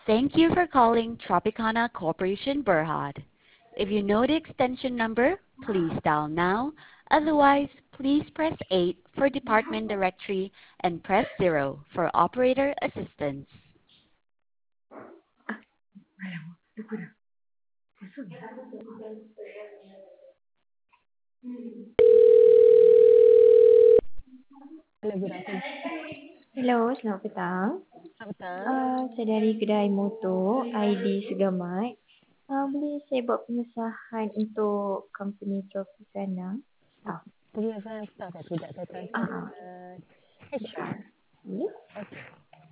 Thank you for calling Tropicana Corporation Berhad. If you know the extension number, please dial now. Otherwise, please press 8 for department directory and press 0 for operator assistance. Hello, good afternoon. Hello, selamat petang. Selamat petang. Saya dari kedai motor ID Segamat. Boleh saya buat pengesahan untuk company Tropicana? Pengesahan staff tidak saya transfer Ah, dengan HR. boleh? Okey.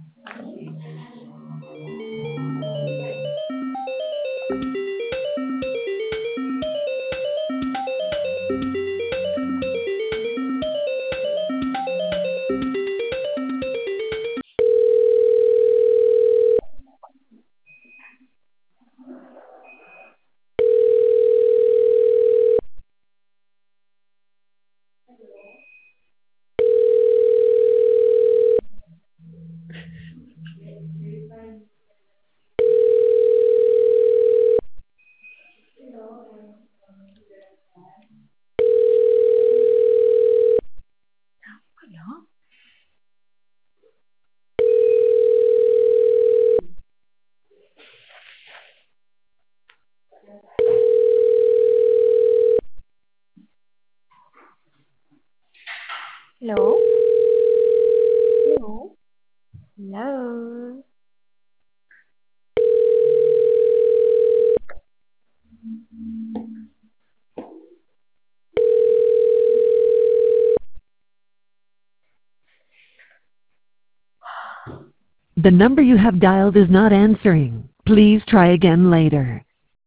Hello? Hello? Hello? The number you have dialed is not answering. Please try again later.